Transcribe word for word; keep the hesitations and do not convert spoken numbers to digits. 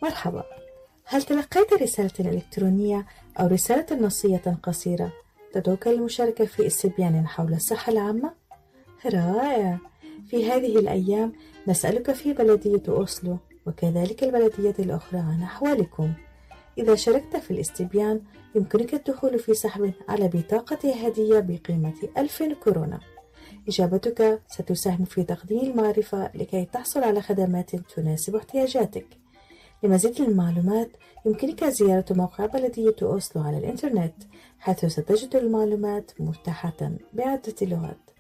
مرحبا. هل تلقيت رسالة إلكترونية أو رسالة نصية قصيرة تدعوك للمشاركة في استبيان حول الصحة العامة؟ رائع! في هذه الأيام نسألك في بلدية أوسلو وكذلك البلدية الأخرى عن أحوالكم. إذا شاركت في الاستبيان يمكنك الدخول في سحب على بطاقة هدية بقيمة ألف كورونا. إجابتك ستساهم في تقديم المعرفة لكي تحصل على خدمات تناسب احتياجاتك. لمزيد من المعلومات يمكنك زيارة موقع بلدية أوسلو على الإنترنت، حيث ستجد المعلومات متاحة بعدة لغات.